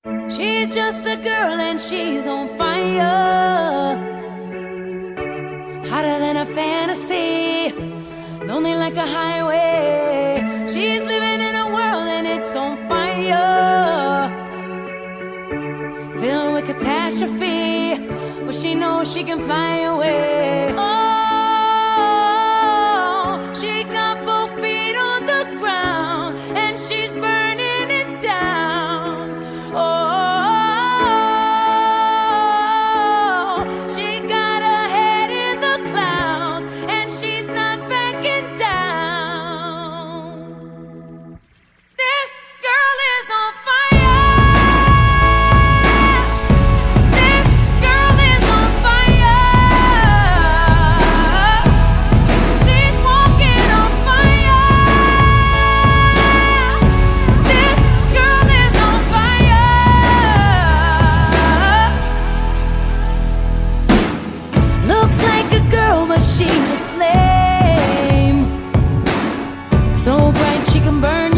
She's just a girl and she's on fire, hotter than a fantasy, lonely like a highway. She's living in a world and it's on fire, filled with catastrophe, but she knows she can fly away. Oh, she got both feet on the ground and she's burning it down. Oh, she got her head in the clouds and she's not backing down. This girl is on fire. This girl is on fire. She's walking on fire. This girl is on fire. Looks like a girl, but she's a flame, so bright she can burn